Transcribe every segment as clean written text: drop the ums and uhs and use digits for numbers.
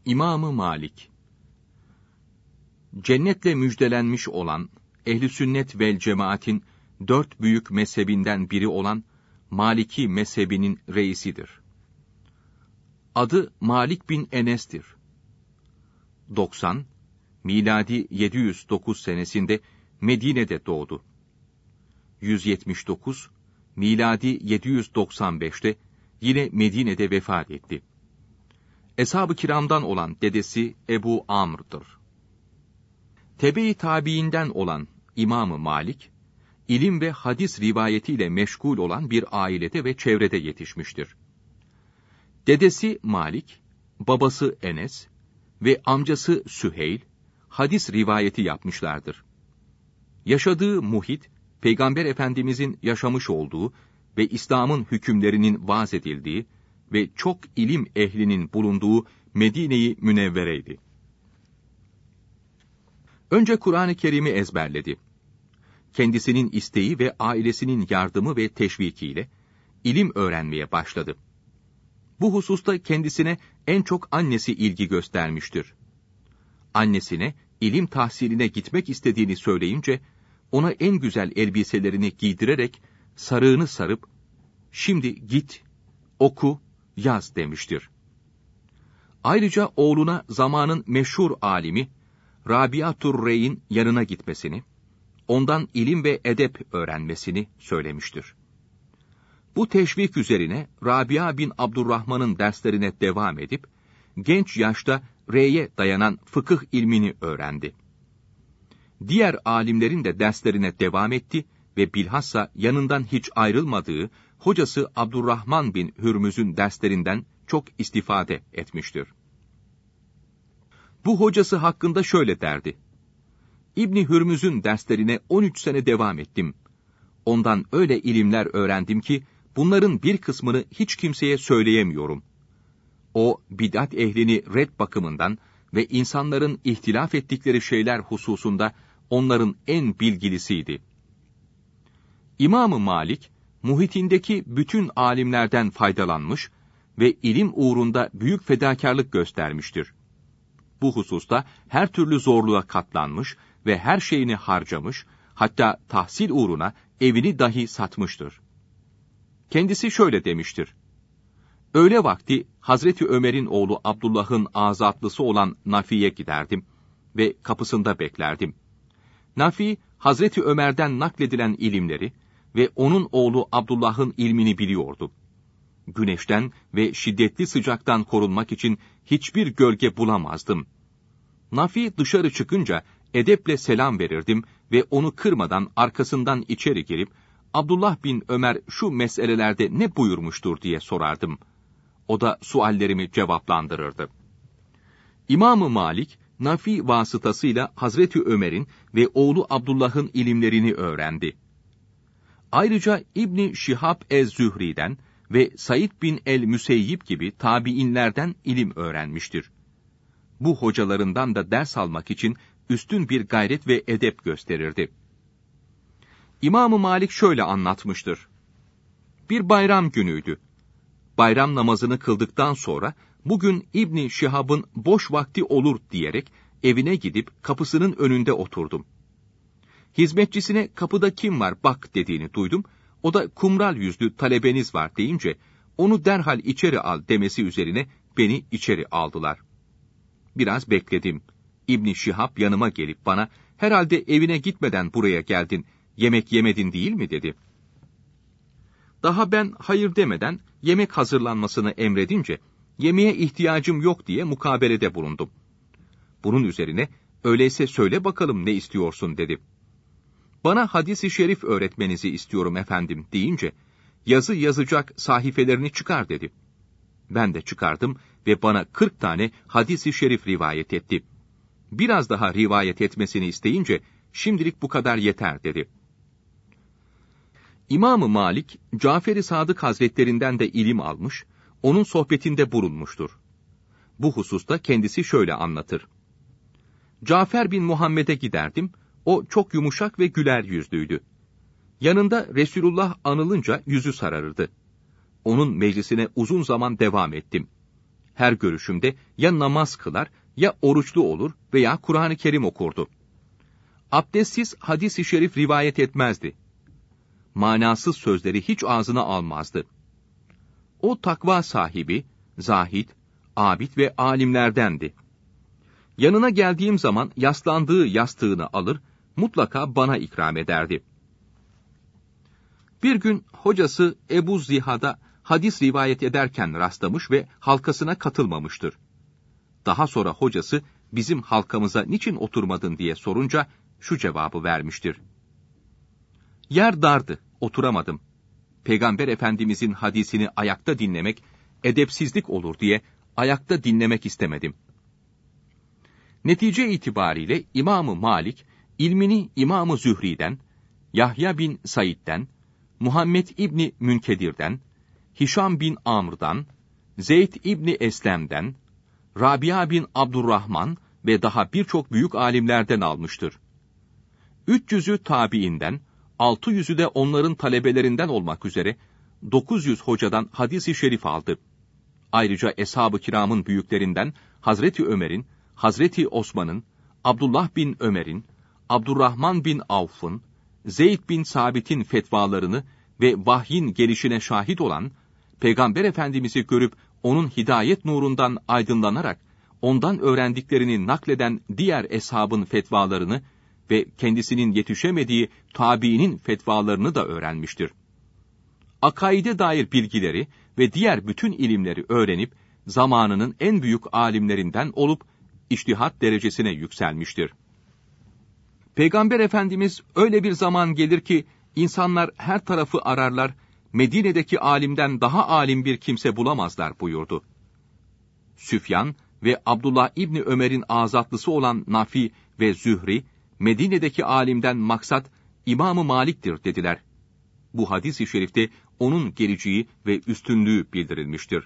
İmam-ı Malik, cennetle müjdelenmiş olan, ehl-i sünnet vel cemaatin 4 büyük mezhebinden biri olan Maliki mezhebinin reisidir. Adı Malik bin Enes'tir. 90, miladi 709 senesinde Medine'de doğdu. 179, miladi 795'te yine Medine'de vefat etti. Eshab-ı kiramdan olan dedesi Ebu Amr'dır. Tebe-i tabiinden olan İmam-ı Malik, ilim ve hadis rivayetiyle meşgul olan bir ailede ve çevrede yetişmiştir. Dedesi Malik, babası Enes ve amcası Süheyl, hadis rivayeti yapmışlardır. Yaşadığı muhit, Peygamber Efendimizin yaşamış olduğu ve İslam'ın hükümlerinin vaz edildiği ve çok ilim ehlinin bulunduğu Medine-i Münevvere'ydi. Önce Kur'an-ı Kerim'i ezberledi. Kendisinin isteği ve ailesinin yardımı ve teşvikiyle ilim öğrenmeye başladı. Bu hususta kendisine en çok annesi ilgi göstermiştir. Annesine ilim tahsiline gitmek istediğini söyleyince, ona en güzel elbiselerini giydirerek sarığını sarıp, "Şimdi git, oku, yaz" demiştir. Ayrıca oğluna zamanın meşhur alimi Rabiatur Rey'in yanına gitmesini, ondan ilim ve edep öğrenmesini söylemiştir. Bu teşvik üzerine Rabia bin Abdurrahman'ın derslerine devam edip, genç yaşta Rey'e dayanan fıkıh ilmini öğrendi. Diğer alimlerin de derslerine devam etti ve bilhassa yanından hiç ayrılmadığı hocası Abdurrahman bin Hürmüz'ün derslerinden çok istifade etmiştir. Bu hocası hakkında şöyle derdi: İbni Hürmüz'ün derslerine 13 sene devam ettim. Ondan öyle ilimler öğrendim ki, bunların bir kısmını hiç kimseye söyleyemiyorum. O, bid'at ehlini red bakımından ve insanların ihtilaf ettikleri şeyler hususunda onların en bilgilisiydi. İmam-ı Malik, muhitindeki bütün alimlerden faydalanmış ve ilim uğrunda büyük fedakarlık göstermiştir. Bu hususta her türlü zorluğa katlanmış ve her şeyini harcamış, hatta tahsil uğruna evini dahi satmıştır. Kendisi şöyle demiştir: Öğle vakti Hazreti Ömer'in oğlu Abdullah'ın azatlısı olan Nafi'ye giderdim ve kapısında beklerdim. Nafi, Hazreti Ömer'den nakledilen ilimleri ve onun oğlu Abdullah'ın ilmini biliyordu. Güneşten ve şiddetli sıcaktan korunmak için hiçbir gölge bulamazdım. Nafi dışarı çıkınca edeple selam verirdim ve onu kırmadan arkasından içeri girip, Abdullah bin Ömer şu meselelerde ne buyurmuştur diye sorardım. O da suallerimi cevaplandırırdı. İmam-ı Malik, Nafi vasıtasıyla Hazreti Ömer'in ve oğlu Abdullah'ın ilimlerini öğrendi. Ayrıca İbni Şihab ez-Zühri'den ve Said bin el-Müseyyib gibi tabiinlerden ilim öğrenmiştir. Bu hocalarından da ders almak için üstün bir gayret ve edep gösterirdi. İmam-ı Malik şöyle anlatmıştır: Bir bayram günüydü. Bayram namazını kıldıktan sonra, bugün İbni Şihab'ın boş vakti olur diyerek evine gidip kapısının önünde oturdum. Hizmetçisine kapıda kim var bak dediğini duydum. O da kumral yüzlü talebeniz var deyince, onu derhal içeri al demesi üzerine beni içeri aldılar. Biraz bekledim. İbni Şihab yanıma gelip bana, herhalde evine gitmeden buraya geldin, yemek yemedin değil mi dedi. Daha ben hayır demeden yemek hazırlanmasını emredince, yemeğe ihtiyacım yok diye mukabelede bulundum. Bunun üzerine, öyleyse söyle bakalım ne istiyorsun dedi. Bana hadis-i şerif öğretmenizi istiyorum efendim deyince, yazı yazacak sahifelerini çıkar dedi. Ben de çıkardım ve bana 40 tane hadis-i şerif rivayet etti. Biraz daha rivayet etmesini isteyince, şimdilik bu kadar yeter dedi. İmam-ı Malik, Cafer-i Sadık Hazretlerinden de ilim almış, onun sohbetinde bulunmuştur. Bu hususta kendisi şöyle anlatır: Cafer bin Muhammed'e giderdim, o çok yumuşak ve güler yüzlüydü. Yanında Resulullah anılınca yüzü sararırdı. Onun meclisine uzun zaman devam ettim. Her görüşümde ya namaz kılar, ya oruçlu olur veya Kur'an-ı Kerim okurdu. Abdestsiz hadis-i şerif rivayet etmezdi. Manasız sözleri hiç ağzına almazdı. O takva sahibi, zahid, abid ve alimlerdendi. Yanına geldiğim zaman yaslandığı yastığını alır, mutlaka bana ikram ederdi. Bir gün hocası Ebu Zihad'a hadis rivayet ederken rastlamış ve halkasına katılmamıştır. Daha sonra hocası bizim halkamıza niçin oturmadın diye sorunca şu cevabı vermiştir. Yer dardı, oturamadım. Peygamber Efendimizin hadisini ayakta dinlemek edepsizlik olur diye ayakta dinlemek istemedim. Netice itibariyle İmam-ı Malik, ilmini İmam-ı Zühri'den, Yahya bin Said'den, Muhammed İbni Münkedir'den, Hişam bin Amr'dan, Zeyd İbni Eslem'den, Rabia bin Abdurrahman ve daha birçok büyük alimlerden almıştır. 300'ü tabiinden, 600'ü de onların talebelerinden olmak üzere 900 hocadan hadis-i şerif aldı. Ayrıca Eshab-ı Kiram'ın büyüklerinden Hazreti Ömer'in, Hazreti Osman'ın, Abdullah bin Ömer'in, Abdurrahman bin Avf'ın, Zeyd bin Sabit'in fetvalarını ve vahyin gelişine şahit olan, Peygamber Efendimiz'i görüp onun hidayet nurundan aydınlanarak, ondan öğrendiklerini nakleden diğer eshabın fetvalarını ve kendisinin yetişemediği tabiinin fetvalarını da öğrenmiştir. Akaide dair bilgileri ve diğer bütün ilimleri öğrenip, zamanının en büyük alimlerinden olup, içtihat derecesine yükselmiştir. Peygamber Efendimiz öyle bir zaman gelir ki, insanlar her tarafı ararlar, Medine'deki alimden daha alim bir kimse bulamazlar buyurdu. Süfyan ve Abdullah İbni Ömer'in azatlısı olan Nafi ve Zühri, Medine'deki alimden maksat İmam-ı Malik'tir dediler. Bu hadis-i şerifte onun geleceği ve üstünlüğü bildirilmiştir.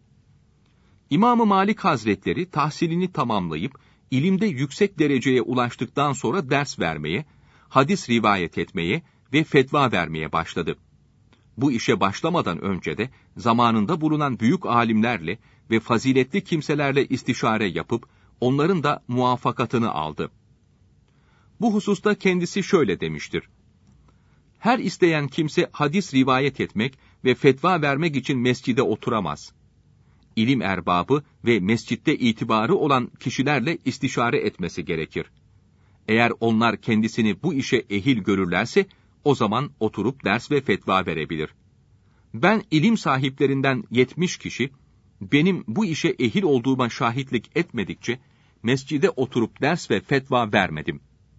İmam-ı Malik Hazretleri tahsilini tamamlayıp, ilimde yüksek dereceye ulaştıktan sonra ders vermeye, hadis rivayet etmeye ve fetva vermeye başladı. Bu işe başlamadan önce de zamanında bulunan büyük alimlerle ve faziletli kimselerle istişare yapıp, onların da muvaffakatını aldı. Bu hususta kendisi şöyle demiştir. Her isteyen kimse hadis rivayet etmek ve fetva vermek için mescide oturamaz. İlim erbabı ve mescitte itibarı olan kişilerle istişare etmesi gerekir. Eğer onlar kendisini bu işe ehil görürlerse, o zaman oturup ders ve fetva verebilir. Ben ilim sahiplerinden 70 kişi, benim bu işe ehil olduğuma şahitlik etmedikçe, mescide oturup ders ve fetva vermedim.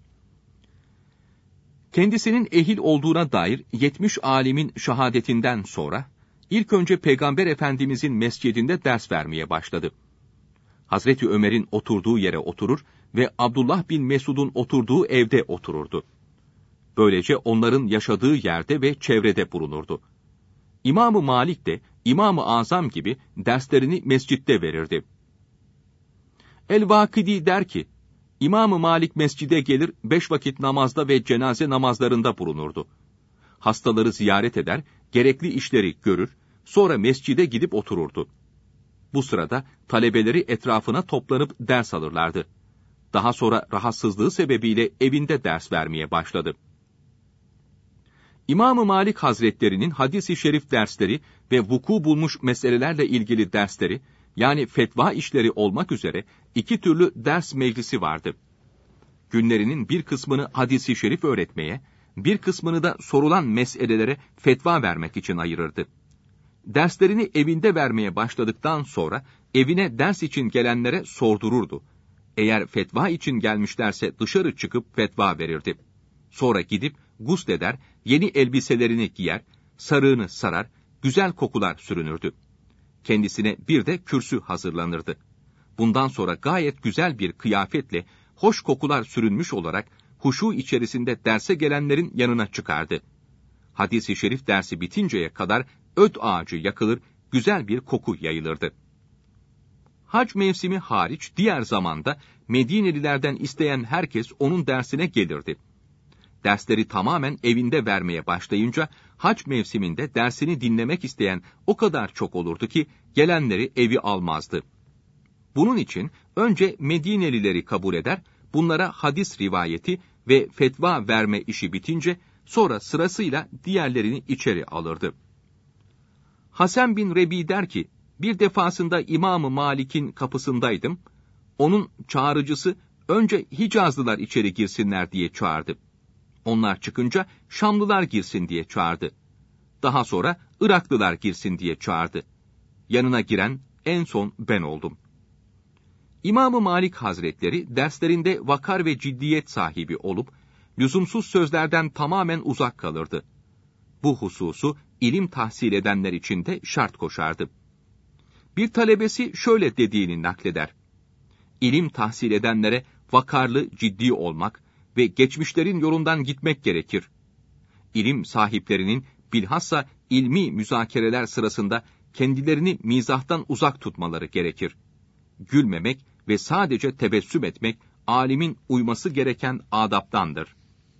Kendisinin ehil olduğuna dair 70 alimin şahadetinden sonra, ilk önce Peygamber Efendimizin mescidinde ders vermeye başladı. Hazreti Ömer'in oturduğu yere oturur ve Abdullah bin Mesud'un oturduğu evde otururdu. Böylece onların yaşadığı yerde ve çevrede bulunurdu. İmam-ı Malik de İmam-ı Azam gibi derslerini mescitte verirdi. El-Vakidi der ki, İmam-ı Malik mescide gelir, 5 vakit namazda ve cenaze namazlarında bulunurdu. Hastaları ziyaret eder, gerekli işleri görür, sonra mescide gidip otururdu. Bu sırada talebeleri etrafına toplanıp ders alırlardı. Daha sonra rahatsızlığı sebebiyle evinde ders vermeye başladı. İmam-ı Malik Hazretlerinin hadis-i şerif dersleri ve vuku bulmuş meselelerle ilgili dersleri, yani fetva işleri olmak üzere 2 türlü ders meclisi vardı. Günlerinin bir kısmını hadis-i şerif öğretmeye, bir kısmını da sorulan meselelere fetva vermek için ayırırdı. Derslerini evinde vermeye başladıktan sonra evine ders için gelenlere sordururdu. Eğer fetva için gelmişlerse dışarı çıkıp fetva verirdi. Sonra gidip gusleder, yeni elbiselerini giyer, sarığını sarar, güzel kokular sürünürdü. Kendisine bir de kürsü hazırlanırdı. Bundan sonra gayet güzel bir kıyafetle, hoş kokular sürünmüş olarak huşu içerisinde derse gelenlerin yanına çıkardı. Hadis-i şerif dersi bitinceye kadar öt ağacı yakılır, güzel bir koku yayılırdı. Hac mevsimi hariç diğer zamanda Medinelilerden isteyen herkes onun dersine gelirdi. Dersleri tamamen evinde vermeye başlayınca hac mevsiminde dersini dinlemek isteyen o kadar çok olurdu ki gelenleri evi almazdı. Bunun için önce Medinelileri kabul eder, bunlara hadis rivayeti ve fetva verme işi bitince, sonra sırasıyla diğerlerini içeri alırdı. Hasan bin Rebi der ki, bir defasında İmam-ı Malik'in kapısındaydım, onun çağrıcısı önce Hicazlılar içeri girsinler diye çağırdı. Onlar çıkınca Şamlılar girsin diye çağırdı. Daha sonra Iraklılar girsin diye çağırdı. Yanına giren en son ben oldum. İmam-ı Malik Hazretleri derslerinde vakar ve ciddiyet sahibi olup, lüzumsuz sözlerden tamamen uzak kalırdı. Bu hususu ilim tahsil edenler için de şart koşardı. Bir talebesi şöyle dediğini nakleder. İlim tahsil edenlere vakarlı, ciddi olmak ve geçmişlerin yolundan gitmek gerekir. İlim sahiplerinin bilhassa ilmi müzakereler sırasında kendilerini mizahtan uzak tutmaları gerekir. Gülmemek ve sadece tebessüm etmek, alimin uyması gereken adaptandır.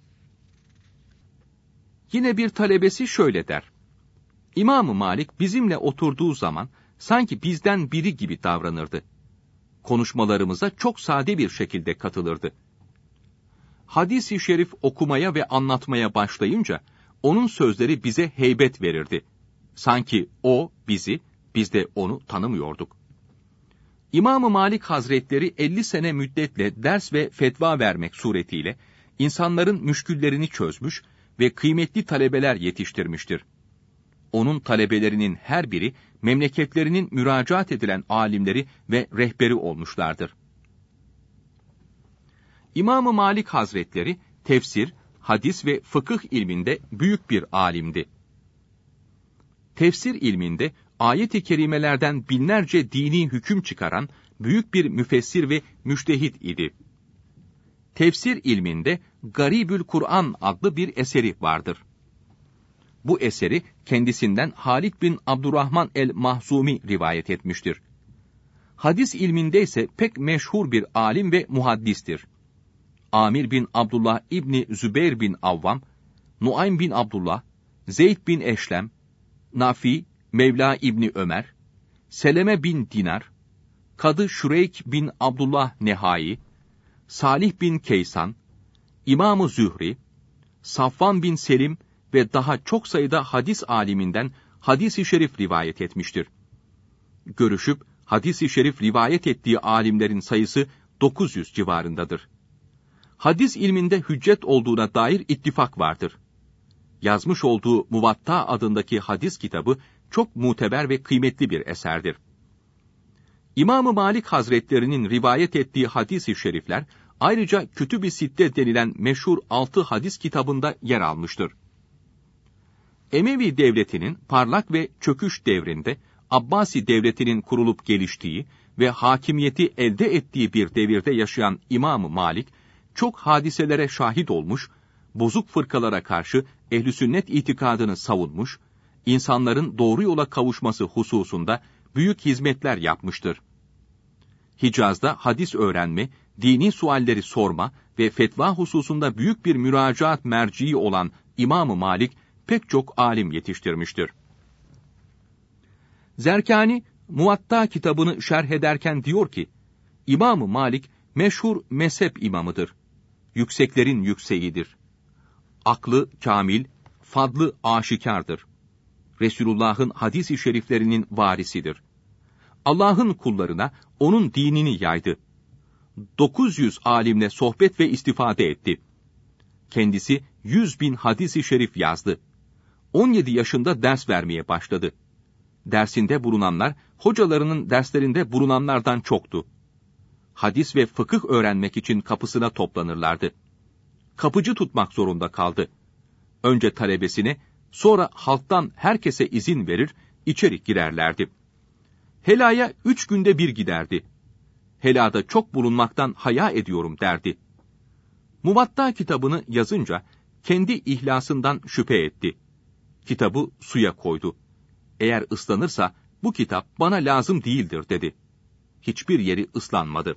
Yine bir talebesi şöyle der. İmam-ı Malik bizimle oturduğu zaman sanki bizden biri gibi davranırdı. Konuşmalarımıza çok sade bir şekilde katılırdı. Hadis-i şerif okumaya ve anlatmaya başlayınca, onun sözleri bize heybet verirdi. Sanki o bizi, biz de onu tanımıyorduk. İmam-ı Malik Hazretleri 50 sene müddetle ders ve fetva vermek suretiyle, insanların müşküllerini çözmüş ve kıymetli talebeler yetiştirmiştir. Onun talebelerinin her biri, memleketlerinin müracaat edilen alimleri ve rehberi olmuşlardır. İmam-ı Malik Hazretleri, tefsir, hadis ve fıkıh ilminde büyük bir alimdi. Tefsir ilminde, ayet-i kerimelerden binlerce dini hüküm çıkaran büyük bir müfessir ve müştehit idi. Tefsir ilminde Garibül Kur'an adlı bir eseri vardır. Bu eseri kendisinden Halid bin Abdurrahman el-Mahzumi rivayet etmiştir. Hadis ilminde ise pek meşhur bir alim ve muhaddistir. Amir bin Abdullah İbni Zübeyr bin Avvam, Nuaym bin Abdullah, Zeyd bin Eşlem, Nafi, Mevla İbni Ömer, Seleme bin Dinar, Kadı Şureyk bin Abdullah Nehai, Salih bin Keysan, İmam-ı Zühri, Safvan bin Selim ve daha çok sayıda hadis aliminden hadis-i şerif rivayet etmiştir. Görüşüp hadis-i şerif rivayet ettiği alimlerin sayısı 900 civarındadır. Hadis ilminde hüccet olduğuna dair ittifak vardır. Yazmış olduğu Muvatta adındaki hadis kitabı çok muteber ve kıymetli bir eserdir. İmam-ı Malik Hazretlerinin rivayet ettiği hadis-i şerifler, ayrıca Kütüb-i Sitte denilen meşhur 6 hadis kitabında yer almıştır. Emevi devletinin parlak ve çöküş devrinde, Abbasi devletinin kurulup geliştiği ve hakimiyeti elde ettiği bir devirde yaşayan İmam-ı Malik, çok hadiselere şahit olmuş, bozuk fırkalara karşı ehl-i sünnet itikadını savunmuş, insanların doğru yola kavuşması hususunda büyük hizmetler yapmıştır. Hicaz'da hadis öğrenme, dini sualleri sorma ve fetva hususunda büyük bir müracaat merciği olan İmam-ı Malik, pek çok alim yetiştirmiştir. Zerkani, Muvatta kitabını şerh ederken diyor ki, İmam-ı Malik, meşhur mezhep imamıdır. Yükseklerin yükseğidir. Aklı kamil, fadlı aşikardır. Resulullah'ın hadis-i şeriflerinin varisidir. Allah'ın kullarına onun dinini yaydı. 900 alimle sohbet ve istifade etti. Kendisi 100.000 hadis-i şerif yazdı. 17 yaşında ders vermeye başladı. Dersinde bulunanlar, hocalarının derslerinde bulunanlardan çoktu. Hadis ve fıkıh öğrenmek için kapısına toplanırlardı. Kapıcı tutmak zorunda kaldı. Önce talebesine, sonra halktan herkese izin verir, içeri girerlerdi. Helaya 3 günde bir giderdi. Helada çok bulunmaktan haya ediyorum derdi. Muvatta kitabını yazınca, kendi ihlasından şüphe etti. Kitabı suya koydu. Eğer ıslanırsa, bu kitap bana lazım değildir dedi. Hiçbir yeri ıslanmadı.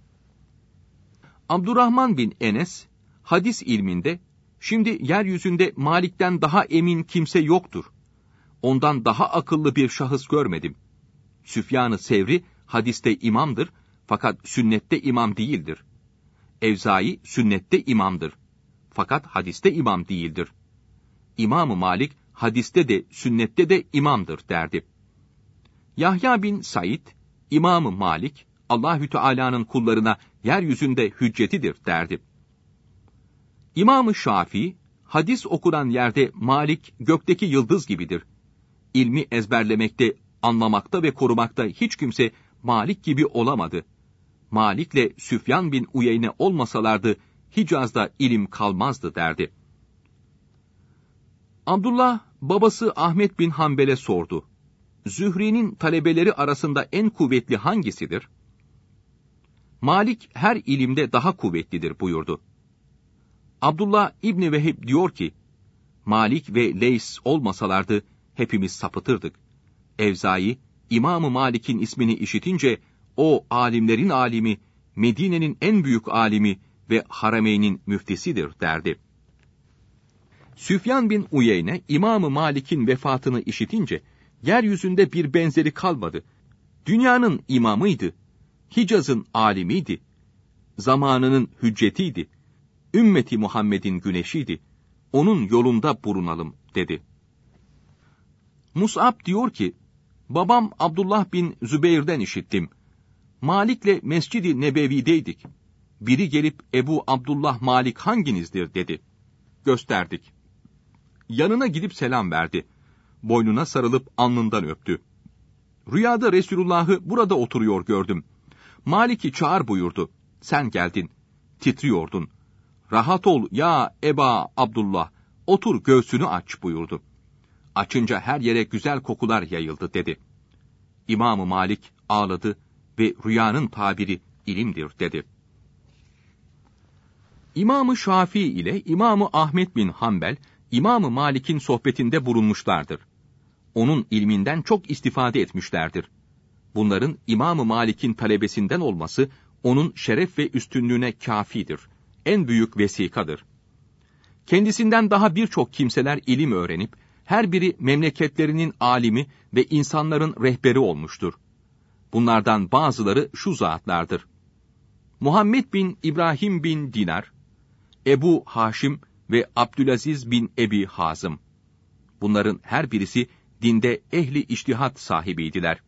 Abdurrahman bin Enes, hadis ilminde, şimdi yeryüzünde Malik'ten daha emin kimse yoktur. Ondan daha akıllı bir şahıs görmedim. Süfyan-ı Sevri, hadiste imamdır, fakat sünnette imam değildir. Evzai sünnette imamdır, fakat hadiste imam değildir. İmam-ı Malik hadiste de sünnette de imamdır derdi. Yahya bin Said, İmam-ı Malik, Allahü Teala'nın kullarına yeryüzünde hüccetidir derdi. İmam-ı Şafii, hadis okunan yerde Malik gökteki yıldız gibidir. İlmi ezberlemekte, anlamakta ve korumakta hiç kimse Malik gibi olamadı. Malik'le Süfyan bin Uyeyne olmasalardı Hicaz'da ilim kalmazdı derdi. Abdullah babası Ahmet bin Hanbel'e sordu. Zühri'nin talebeleri arasında en kuvvetli hangisidir? Malik her ilimde daha kuvvetlidir buyurdu. Abdullah İbni Vehib diyor ki, Malik ve Leys olmasalardı hepimiz sapıtırdık. Evzai, İmam-ı Malik'in ismini işitince, o alimlerin alimi, Medine'nin en büyük alimi ve Harameyn'in müftisidir derdi. Süfyan bin Uyeyne, İmam-ı Malik'in vefatını işitince, yeryüzünde bir benzeri kalmadı. Dünyanın imamıydı, Hicaz'ın alimiydi, zamanının hüccetiydi, ümmeti Muhammed'in güneşiydi, onun yolunda bulunalım dedi. Mus'ab diyor ki, babam Abdullah bin Zübeyr'den işittim. Malik'le Mescid-i Nebevi'deydik. Biri gelip Ebu Abdullah Malik hanginizdir dedi. Gösterdik. Yanına gidip selam verdi. Boynuna sarılıp alnından öptü. Rüyada Resulullah'ı burada oturuyor gördüm. Malik'i çağır buyurdu. Sen geldin. Titriyordun. Rahat ol ya Eba Abdullah. Otur göğsünü aç buyurdu. Açınca her yere güzel kokular yayıldı dedi. İmam-ı Malik ağladı ve rüyanın tabiri ilimdir dedi. İmam-ı Şafii ile İmam-ı Ahmet bin Hanbel, İmam-ı Malik'in sohbetinde bulunmuşlardır. Onun ilminden çok istifade etmişlerdir. Bunların İmam-ı Malik'in talebesinden olması, onun şeref ve üstünlüğüne kâfidir. En büyük vesikadır. Kendisinden daha birçok kimseler ilim öğrenip, her biri memleketlerinin alimi ve insanların rehberi olmuştur. Bunlardan bazıları şu zatlardır. Muhammed bin İbrahim bin Dinar, Ebu Haşim ve Abdülaziz bin Ebi Hazım. Bunların her birisi dinde ehli içtihat sahibiydiler.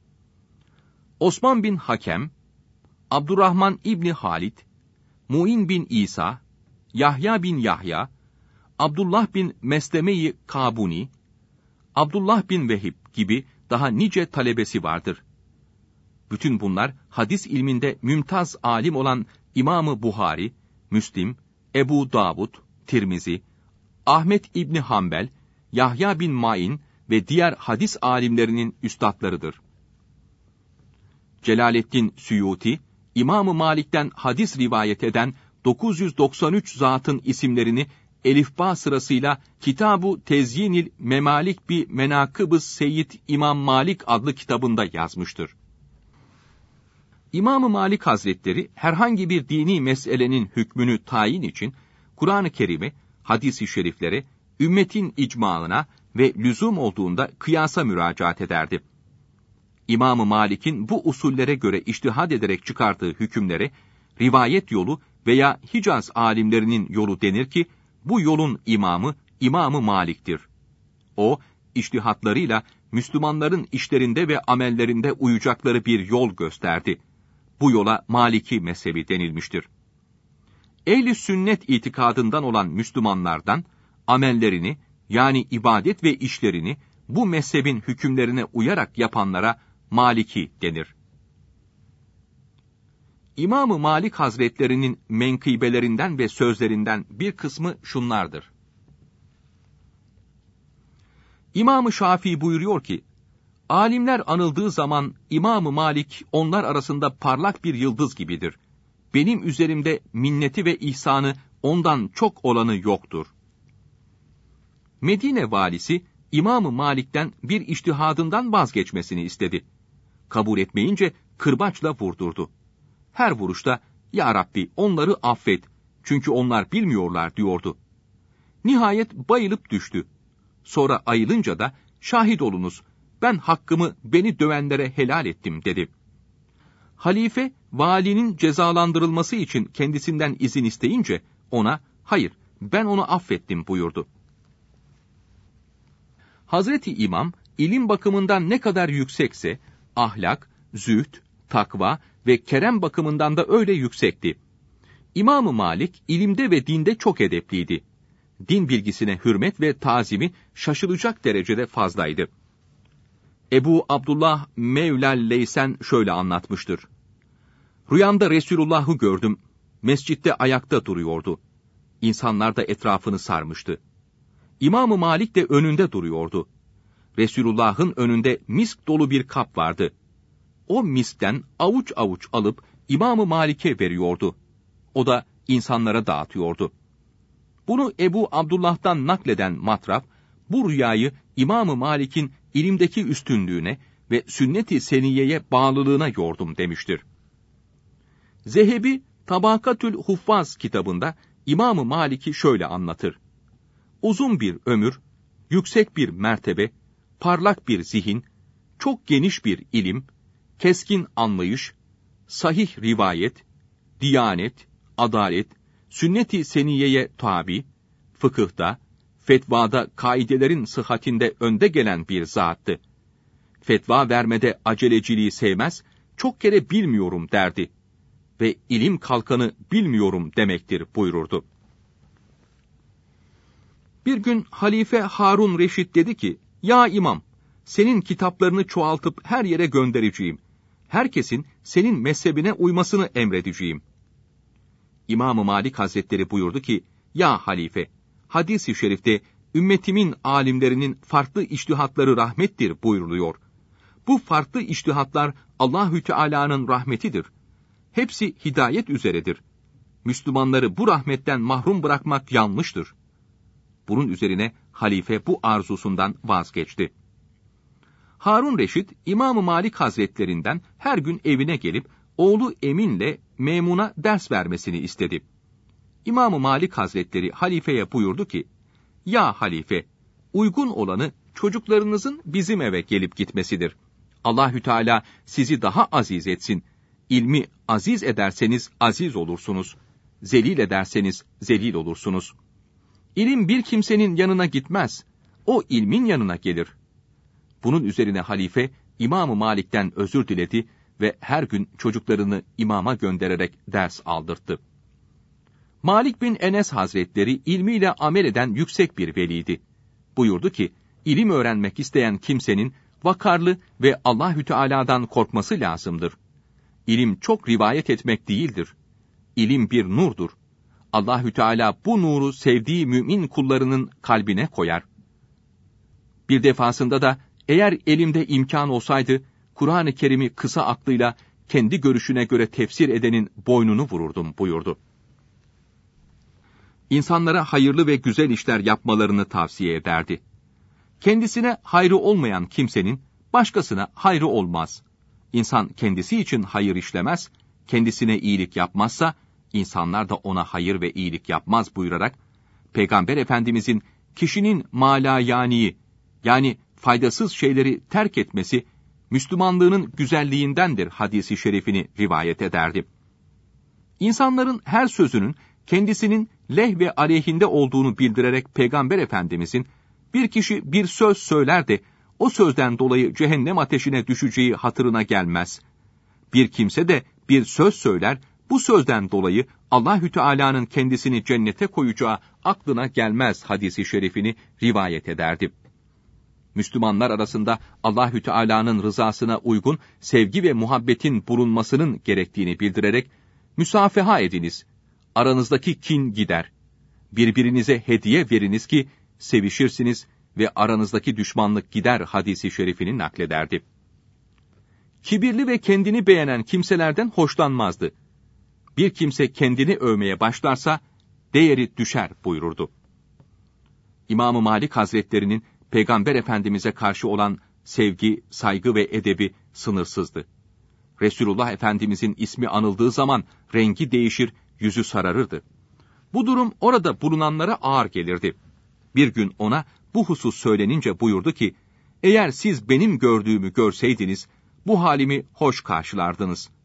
Osman bin Hakem, Abdurrahman İbni Halid, Muin bin İsa, Yahya bin Yahya, Abdullah bin Mesleme-i Kabuni, Abdullah bin Vehib gibi daha nice talebesi vardır. Bütün bunlar hadis ilminde mümtaz alim olan İmam-ı Buhari, Müslim, Ebu Davud, Tirmizi, Ahmet İbni Hanbel, Yahya bin Ma'in ve diğer hadis alimlerinin üstadlarıdır. Celaleddin Süyuti, İmam-ı Malik'ten hadis rivayet eden 993 zatın isimlerini elifba sırasıyla Kitab-ı Tezyinil Memalik bi Menakıb-ı Seyyid İmam Malik adlı kitabında yazmıştır. İmam-ı Malik Hazretleri herhangi bir dini meselenin hükmünü tayin için Kur'an-ı Kerim'e, hadis-i şeriflere, ümmetin icmaına ve lüzum olduğunda kıyasa müracaat ederdi. İmam-ı Malik'in bu usullere göre içtihad ederek çıkardığı hükümlere rivayet yolu veya Hicaz alimlerinin yolu denir ki, bu yolun imamı İmam-ı Malik'tir. O, içtihatlarıyla Müslümanların işlerinde ve amellerinde uyacakları bir yol gösterdi. Bu yola Maliki mezhebi denilmiştir. Ehl-i sünnet itikadından olan Müslümanlardan, amellerini yani ibadet ve işlerini bu mezhebin hükümlerine uyarak yapanlara Maliki denir. İmam-ı Malik Hazretlerinin menkıbelerinden ve sözlerinden bir kısmı şunlardır. İmam-ı Şafii buyuruyor ki, alimler anıldığı zaman İmam-ı Malik onlar arasında parlak bir yıldız gibidir. Benim üzerimde minneti ve ihsanı ondan çok olanı yoktur. Medine valisi İmam-ı Malik'ten bir içtihadından vazgeçmesini istedi. Kabul etmeyince kırbaçla vurdurdu. Her vuruşta, "Ya Rabbi onları affet, çünkü onlar bilmiyorlar" diyordu. Nihayet bayılıp düştü. Sonra ayılınca da, "Şahit olunuz, ben hakkımı beni dövenlere helal ettim" dedi. Halife, valinin cezalandırılması için kendisinden izin isteyince ona, hayır, ben onu affettim buyurdu. Hazreti İmam, ilim bakımından ne kadar yüksekse, ahlak, zühd, takva ve kerem bakımından da öyle yüksekti. İmam-ı Malik, ilimde ve dinde çok edepliydi. Din bilgisine hürmet ve tazimi şaşılacak derecede fazlaydı. Ebu Abdullah Mevlal Leysen şöyle anlatmıştır. Rüyamda Resulullah'ı gördüm. Mescitte ayakta duruyordu. İnsanlar da etrafını sarmıştı. İmam-ı Malik de önünde duruyordu. Resulullah'ın önünde misk dolu bir kap vardı. O miskten avuç avuç alıp İmam-ı Malik'e veriyordu. O da insanlara dağıtıyordu. Bunu Ebu Abdullah'tan nakleden Matraf, bu rüyayı İmam-ı Malik'in ilimdeki üstünlüğüne ve sünnet-i seniyeye bağlılığına yordum demiştir. Zehebi, Tabakatül Huffaz kitabında İmam-ı Malik'i şöyle anlatır. Uzun bir ömür, yüksek bir mertebe, parlak bir zihin, çok geniş bir ilim, keskin anlayış, sahih rivayet, diyanet, adalet, sünnet-i seniyeye tabi, fıkıhta, fetvada kaidelerin sıhhatinde önde gelen bir zattı. Fetva vermede aceleciliği sevmez, çok kere bilmiyorum derdi ve ilim kalkanı bilmiyorum demektir buyururdu. Bir gün Halife Harun Reşit dedi ki, ya imam, senin kitaplarını çoğaltıp her yere göndereceğim. Herkesin senin mezhebine uymasını emredeceğim. İmam-ı Malik Hazretleri buyurdu ki, ya halife, hadis-i şerifte ümmetimin alimlerinin farklı içtihatları rahmettir buyuruluyor. Bu farklı içtihatlar Allahü Teala'nın rahmetidir. Hepsi hidayet üzeredir. Müslümanları bu rahmetten mahrum bırakmak yanlıştır. Bunun üzerine halife bu arzusundan vazgeçti. Harun Reşit, İmam-ı Malik Hazretlerinden her gün evine gelip oğlu Emin'le Memun'a ders vermesini istedi. İmam-ı Malik Hazretleri halifeye buyurdu ki, ya halife, uygun olanı çocuklarınızın bizim eve gelip gitmesidir. Allahü Teala sizi daha aziz etsin. İlmi aziz ederseniz aziz olursunuz. Zelil ederseniz zelil olursunuz. İlim bir kimsenin yanına gitmez. O ilmin yanına gelir. Bunun üzerine halife İmam-ı Malik'ten özür diledi ve her gün çocuklarını imama göndererek ders aldırttı. Malik bin Enes Hazretleri ilmiyle amel eden yüksek bir veliydi. Buyurdu ki, ilim öğrenmek isteyen kimsenin vakarlı ve Allahü Teala'dan korkması lazımdır. İlim çok rivayet etmek değildir. İlim bir nurdur. Allahü Teala bu nuru sevdiği mümin kullarının kalbine koyar. Bir defasında da eğer elimde imkan olsaydı Kur'an-ı Kerim'i kısa aklıyla kendi görüşüne göre tefsir edenin boynunu vururdum buyurdu. İnsanlara hayırlı ve güzel işler yapmalarını tavsiye ederdi. Kendisine hayrı olmayan kimsenin başkasına hayrı olmaz. İnsan kendisi için hayır işlemez, kendisine iyilik yapmazsa insanlar da ona hayır ve iyilik yapmaz buyurarak Peygamber Efendimizin kişinin malayaniyi yani faydasız şeyleri terk etmesi Müslümanlığının güzelliğindendir hadisi şerifini rivayet ederdi. İnsanların her sözünün kendisinin leh ve aleyhinde olduğunu bildirerek Peygamber Efendimizin bir kişi bir söz söyler de o sözden dolayı cehennem ateşine düşeceği hatırına gelmez. Bir kimse de bir söz söyler, bu sözden dolayı Allahü Teala'nın kendisini cennete koyacağı aklına gelmez hadisi şerifini rivayet ederdi. Müslümanlar arasında Allahü Teala'nın rızasına uygun sevgi ve muhabbetin bulunmasının gerektiğini bildirerek müsafaha ediniz. Aranızdaki kin gider. Birbirinize hediye veriniz ki sevişirsiniz ve aranızdaki düşmanlık gider hadisi şerifini naklederdi. Kibirli ve kendini beğenen kimselerden hoşlanmazdı. Bir kimse kendini övmeye başlarsa değeri düşer buyururdu. İmam-ı Malik Hazretlerinin Peygamber Efendimiz'e karşı olan sevgi, saygı ve edebi sınırsızdı. Resulullah Efendimiz'in ismi anıldığı zaman rengi değişir, yüzü sararırdı. Bu durum orada bulunanlara ağır gelirdi. Bir gün ona bu husus söylenince buyurdu ki, eğer siz benim gördüğümü görseydiniz, bu halimi hoş karşılardınız.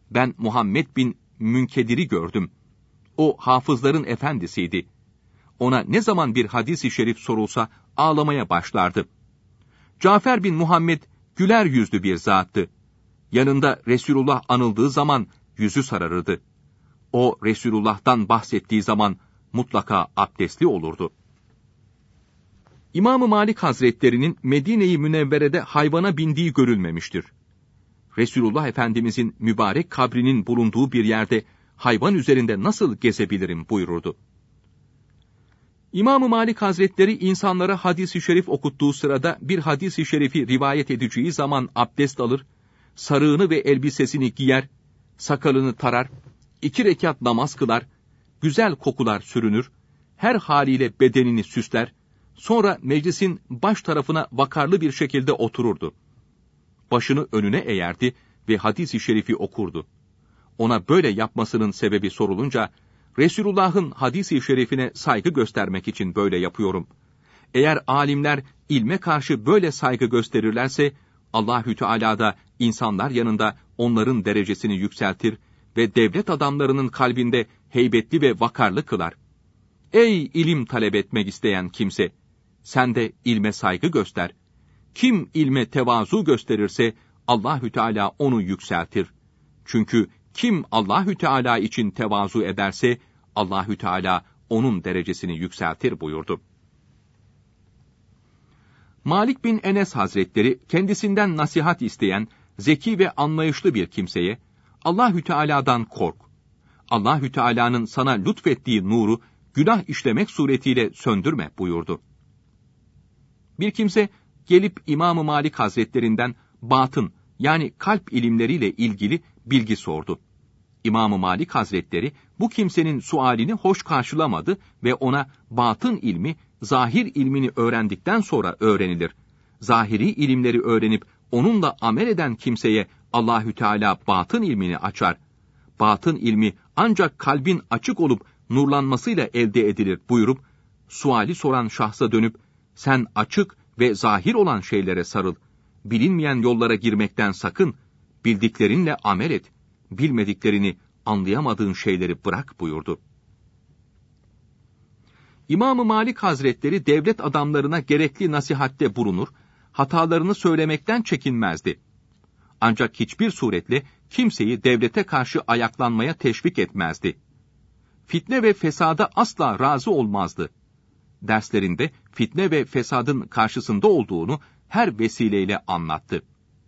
Ben Muhammed bin Münkedir'i gördüm. O hafızların efendisiydi. Ona ne zaman bir hadis-i şerif sorulsa ağlamaya başlardı. Cafer bin Muhammed güler yüzlü bir zattı. Yanında Resulullah anıldığı zaman yüzü sararırdı. O Resulullah'tan bahsettiği zaman mutlaka abdestli olurdu. İmam-ı Malik Hazretleri'nin Medine-i Münevvere'de hayvana bindiği görülmemiştir. Resulullah Efendimizin mübarek kabrinin bulunduğu bir yerde hayvan üzerinde nasıl gezebilirim buyururdu. İmam-ı Malik Hazretleri insanlara hadis-i şerif okuttuğu sırada bir hadis-i şerifi rivayet edeceği zaman abdest alır, sarığını ve elbisesini giyer, sakalını tarar, 2 rekat namaz kılar, güzel kokular sürünür, her haliyle bedenini süsler, sonra meclisin baş tarafına vakarlı bir şekilde otururdu. Başını önüne eğerdi ve hadis-i şerifi okurdu. Ona böyle yapmasının sebebi sorulunca, Resulullah'ın hadis-i şerifine saygı göstermek için böyle yapıyorum. Eğer alimler ilme karşı böyle saygı gösterirlerse, Allahü Teala da insanlar yanında onların derecesini yükseltir ve devlet adamlarının kalbinde heybetli ve vakarlı kılar. Ey ilim talep etmek isteyen kimse! Sen de ilme saygı göster. Kim ilme tevazu gösterirse, Allahü Teala onu yükseltir. Çünkü kim Allahü Teala için tevazu ederse, Allahü Teala onun derecesini yükseltir buyurdu. Malik bin Enes Hazretleri kendisinden nasihat isteyen zeki ve anlayışlı bir kimseye Allahü Teala'dan kork. Allahü Teala'nın sana lütfettiği nuru günah işlemek suretiyle söndürme buyurdu. Bir kimse gelip İmam-ı Malik Hazretlerinden batın yani kalp ilimleriyle ilgili bilgi sordu. İmam-ı Malik Hazretleri bu kimsenin sualini hoş karşılamadı ve ona batın ilmi zahir ilmini öğrendikten sonra öğrenilir. Zahiri ilimleri öğrenip onunla amel eden kimseye Allahü Teala batın ilmini açar. Batın ilmi ancak kalbin açık olup nurlanmasıyla elde edilir buyurup suali soran şahsa dönüp sen açık ve zahir olan şeylere sarıl. Bilinmeyen yollara girmekten sakın. Bildiklerinle amel et. Bilmediklerini, anlayamadığın şeyleri bırak buyurdu. İmam-ı Malik Hazretleri devlet adamlarına gerekli nasihatte bulunur, hatalarını söylemekten çekinmezdi. Ancak hiçbir suretle kimseyi devlete karşı ayaklanmaya teşvik etmezdi. Fitne ve fesada asla razı olmazdı. Derslerinde fitne ve fesadın karşısında olduğunu her vesileyle anlattı.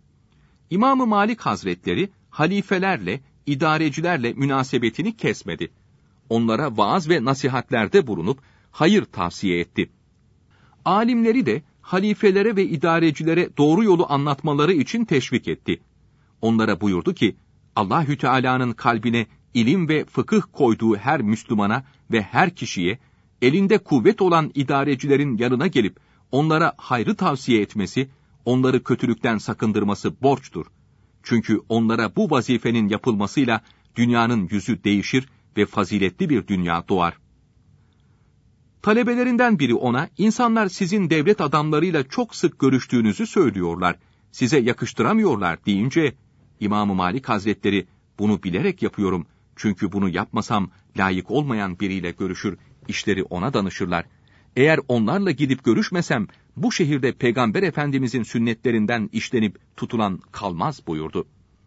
İmam-ı Malik Hazretleri halifelerle, idarecilerle münasebetini kesmedi. Onlara vaaz ve nasihatlerde bulunup hayır tavsiye etti. Alimleri de halifelere ve idarecilere doğru yolu anlatmaları için teşvik etti. Onlara buyurdu ki, Allahü Teala'nın kalbine ilim ve fıkıh koyduğu her Müslümana ve her kişiye, elinde kuvvet olan idarecilerin yanına gelip onlara hayrı tavsiye etmesi, onları kötülükten sakındırması borçtur. Çünkü onlara bu vazifenin yapılmasıyla dünyanın yüzü değişir ve faziletli bir dünya doğar. Talebelerinden biri ona, insanlar sizin devlet adamlarıyla çok sık görüştüğünüzü söylüyorlar, size yakıştıramıyorlar deyince, İmam-ı Malik Hazretleri, bunu bilerek yapıyorum, çünkü bunu yapmasam layık olmayan biriyle görüşür, işleri ona danışırlar. Eğer onlarla gidip görüşmesem, bu şehirde Peygamber Efendimizin sünnetlerinden işlenip tutulan kalmaz buyurdu.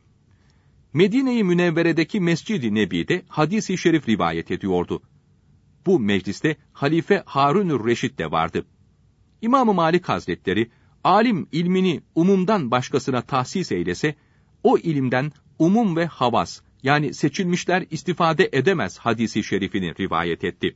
Medine-i Münevvere'deki Mescid-i Nebi'de hadis-i şerif rivayet ediyordu. Bu mecliste Halife Harun-ür Reşid de vardı. İmam-ı Malik Hazretleri, alim ilmini umumdan başkasına tahsis eylese, o ilimden umum ve havas, yani seçilmişler istifade edemez hadis-i şerifini rivayet etti.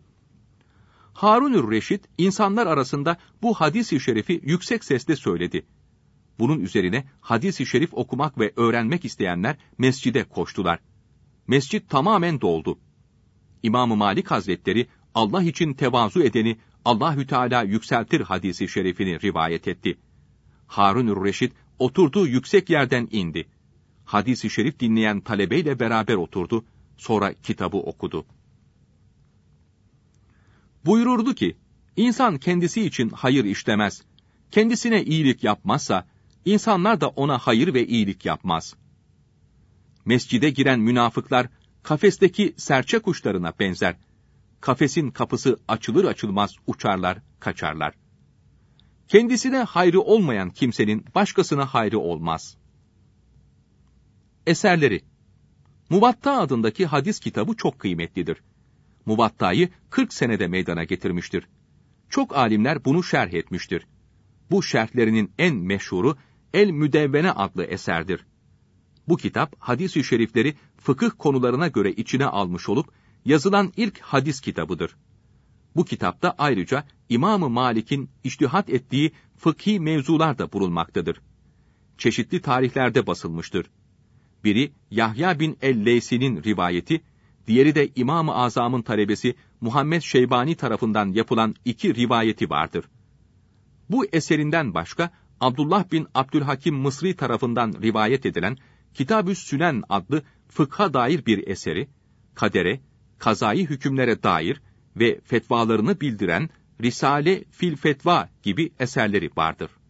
Harun-ür Reşid, insanlar arasında bu hadis-i şerifi yüksek sesle söyledi. Bunun üzerine hadis-i şerif okumak ve öğrenmek isteyenler mescide koştular. Mescit tamamen doldu. İmam-ı Malik Hazretleri, Allah için tevazu edeni Allahü Teala yükseltir hadis-i şerifini rivayet etti. Harun-ür Reşid oturduğu yüksek yerden indi. Hadis-i şerif dinleyen talebeyle beraber oturdu, sonra kitabı okudu. Buyururdu ki, insan kendisi için hayır işlemez, kendisine iyilik yapmazsa, insanlar da ona hayır ve iyilik yapmaz. Mescide giren münafıklar, kafesteki serçe kuşlarına benzer. Kafesin kapısı açılır açılmaz uçarlar, kaçarlar. Kendisine hayrı olmayan kimsenin başkasına hayrı olmaz. Eserleri. Muvatta adındaki hadis kitabı çok kıymetlidir. Muvatta'yı 40 senede meydana getirmiştir. Çok alimler bunu şerh etmiştir. Bu şerhlerinin en meşhuru El-Müdevvene adlı eserdir. Bu kitap hadis-i şerifleri fıkıh konularına göre içine almış olup yazılan ilk hadis kitabıdır. Bu kitapta ayrıca İmam-ı Malik'in içtihat ettiği fıkhi mevzular da bulunmaktadır. Çeşitli tarihlerde basılmıştır. Biri Yahya bin el-Leysi'nin rivayeti, diğeri de İmam-ı Azam'ın talebesi Muhammed Şeybani tarafından yapılan 2 rivayeti vardır. Bu eserinden başka Abdullah bin Abdülhakim Mısri tarafından rivayet edilen Kitab-ü Sünen adlı fıkha dair bir eseri, kadere, kazai hükümlere dair ve fetvalarını bildiren Risale fil Fetva gibi eserleri vardır.